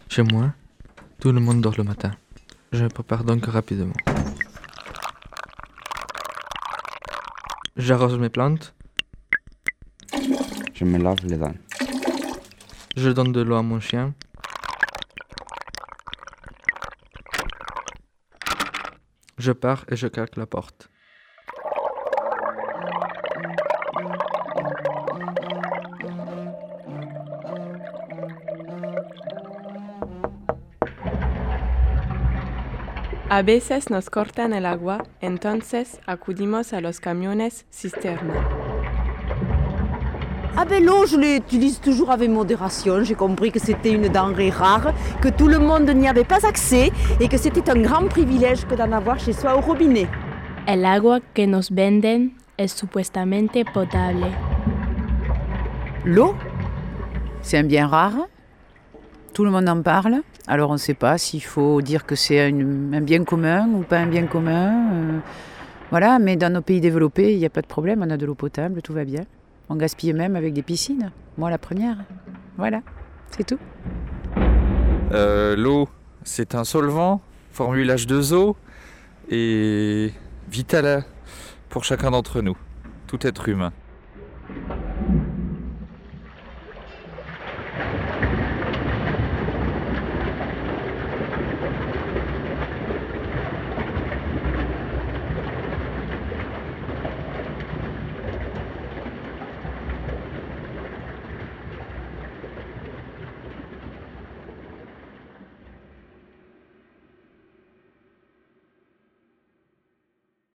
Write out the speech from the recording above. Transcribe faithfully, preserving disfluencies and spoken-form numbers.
Chez moi, tout le monde dort le matin. Je me prépare donc rapidement. J'arrose mes plantes. Je me lave les dents. Je donne de l'eau à mon chien. Je pars et je claque la porte. A veces nos cortan el agua, entonces acudimos a los camiones cisterna. Ah ben l'eau, je l'utilise toujours avec modération. J'ai compris que c'était une denrée rare, que tout le monde n'y avait pas accès et que c'était un grand privilège que d'en avoir chez soi au robinet. El agua que nos venden es supuestamente potable. L'eau, c'est un bien rare. Tout le monde en parle. Alors on ne sait pas s'il faut dire que c'est une, un bien commun ou pas un bien commun. Euh, voilà, mais dans nos pays développés, il n'y a pas de problème. On a de l'eau potable, tout va bien. On gaspille même avec des piscines. Moi, la première. Voilà, c'est tout. Euh, l'eau, c'est un solvant, formule H deux O, et vital pour chacun d'entre nous, tout être humain.